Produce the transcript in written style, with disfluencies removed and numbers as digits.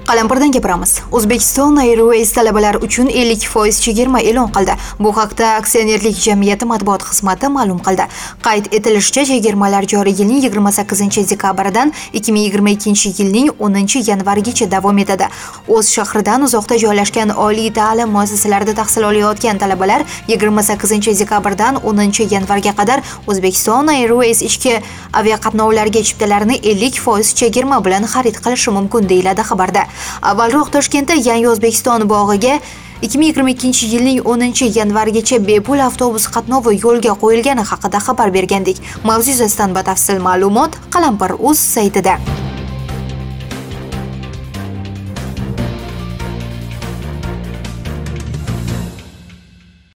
Qalampirdan gapiramiz. O'zbekiston Airways talabalar uchun 50% chegirma e'lon qildi. Bu haqda aksionerlik jamiyati matbuot xizmati ma'lum qildi. Qayd etilishicha, chegirmalar joriy yilning 28-dekabridan 2022-yilning 10-yanvarigacha davom etadi. O'z shahridan uzoqda joylashgan oliy ta'lim muassasalarida tahsil olayotgan talabalar 28-dekabrdan 10-yanvarga qadar O'zbekiston Airways ichki aviaqatnovlarga chiptalarni 50% chegirma bilan xarid qilishi mumkin deyiladi xabarda. Avvalroq Toshkentda Yangi O'zbekiston bog'iga 2022-yilning 10-yanvarigacha bepul avtobus qatnovi yo'lga qo'yilgani haqida xabar bergandik. Mavzu yuzasidan batafsil ma'lumot Qalampir.uz saytida.